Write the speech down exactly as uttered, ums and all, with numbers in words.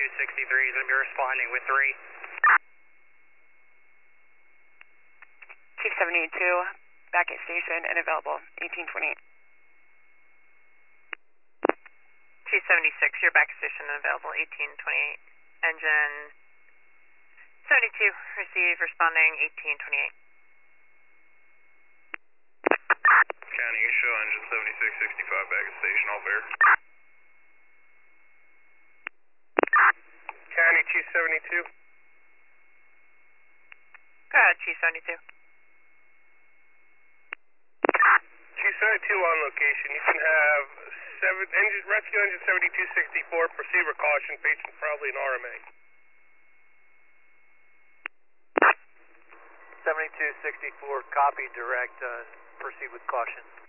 seventy-two sixty-three is going to be responding with three. Chief seventy-two, back at station and available, eighteen twenty-eight. Chief seventy-six, you're back at station and available, eighteen twenty-eight. Engine seventy-two, receive, responding, eighteen twenty-eight. County, you show engine seventy-six sixty-five back at station, all fair. County, Chief seventy-two. Go ahead, Chief seventy-two. Chief seventy-two on location. You can have seven engine, rescue engine seventy-two sixty-four, proceed with caution, facing probably an R M A. seventy-two sixty-four, copy, direct, uh, proceed with caution.